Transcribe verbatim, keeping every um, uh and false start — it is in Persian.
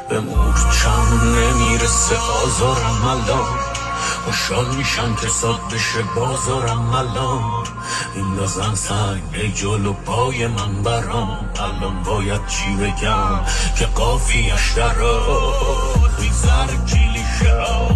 به مورچم نمیرسه آزارم الان، خوشحال میشم که ساد بشه بازارم الان. ایندازن سنگ ای جلو پای من برام، الان باید چی بگم که قافیش درات میگذر کلیشه.